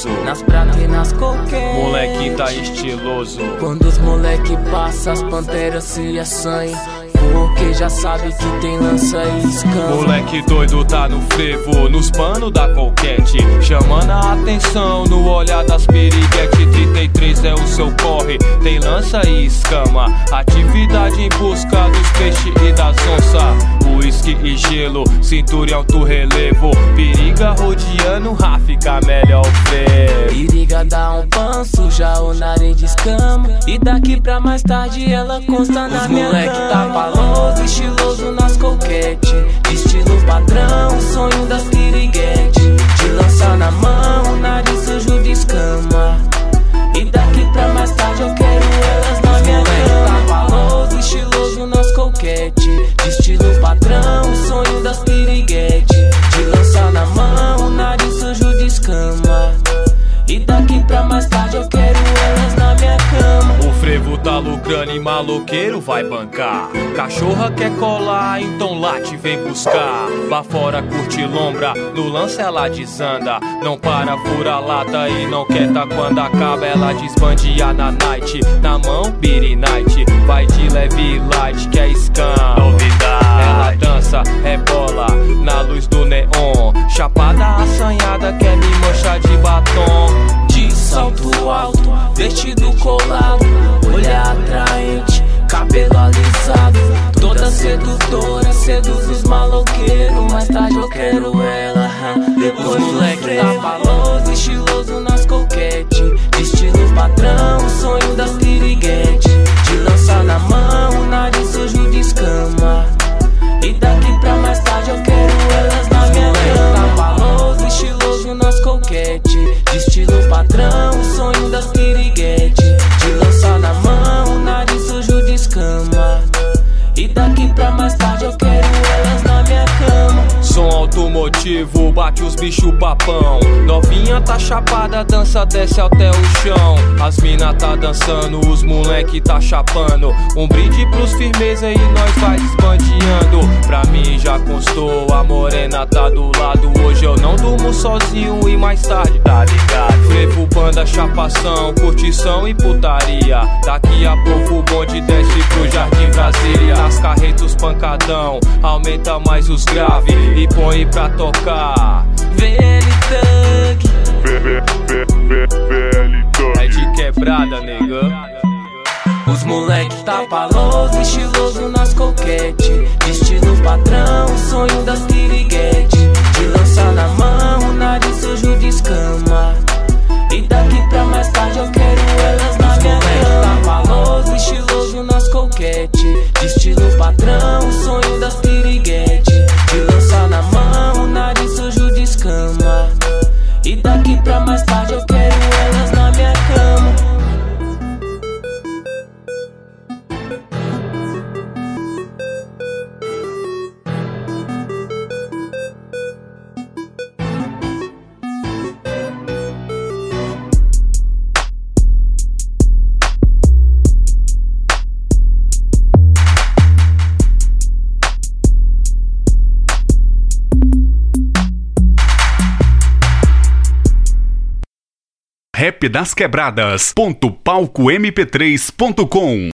gostoso. Nas pratas e nas coquetes, Moleque tá estiloso. quando os moleque passa, as panteras se assanham, porque já sabe que tem lança e escama. Moleque doido tá no frevo, nos panos da coquete, chamando a atenção no olhar das piriguete. 33 é o seu corre, tem lança e escama. Atividade em busca dos peixes e das onças. Uísque e gelo, cintura em alto relevo. Periga rodeando, fica melhor ver. Periga dá um panço, já o nariz de escama, e daqui pra mais tarde ela consta na minha cama. Os moleque tá paloso, estiloso nas coquete, estilo padrão, sonho das piriguete, de lançar na mão, nariz sujo de escama, e daqui pra mais tarde eu quero elas na minha cama. Tá paloso, estiloso nas coquete, de estilo padrão, sonho das piriguete, de lançar na mão, nariz sujo de escama, e daqui pra mais tarde eu quero elas na minha cama. O frevo tá lucrando e maloqueiro vai bancar. Cachorra quer colar, então late, vem buscar. Lá fora curte lombra, no lance ela desanda. Não para, fura lata e não quieta. Quando acaba ela desbandia na night. Na mão, Biri Night. Vai de leve e light, que é scam. Novidade. Ela dança, rebola, na luz do neon. Chapada assanhada, quer me manchar de batom. De salto alto, vestido colado, olhar atraente, cabelo alisado, toda sedutora, seduz os maloqueiros. Mais tarde eu quero ela, depois o moleque tá paloso, estiloso nas coquete, de estilo padrão, sonho das piriguete, de lançar na mão, nariz sujo de escama, e daqui pra mais tarde eu quero elas na minha cama. Tá paloso, estiloso nas coquete, de estilo padrão, sonho das piriguete, de lançar na mão, nariz sujo de escama, e daqui pra mais tarde eu quero elas na minha cama. Som automotivo, bate os bichos papão. Novinha tá chapada, dança, desce até o chão. As mina tá dançando, os moleque tá chapando. Um brinde pros firmeza e nós vai desbandeando. Pra mim já constou, a morena tá do lado. Hoje eu não durmo sozinho e mais tarde tá ligado. Frevo, banda, chapação, curtição e putaria. Daqui a pouco o bonde desce pro Jardim Brasília. Nas carretas pancadão, aumenta mais os graves e põe pra tocar. VL Thug, É de quebrada, nega. os moleque tá paloso, estiloso nas coquete, de estilo padrão, sonho das piriguete, de lançar na mão, nariz sujo de escama, e daqui pra mais tarde eu quero elas na minha cama. Tá paloso, estiloso nas coquete, de estilo padrão, sonho das piriguete, de lançar na mão, nariz sujo de escama, e daqui pra mais tarde eu quero elas na minha cama. Rap das Quebradas.palcomp3.com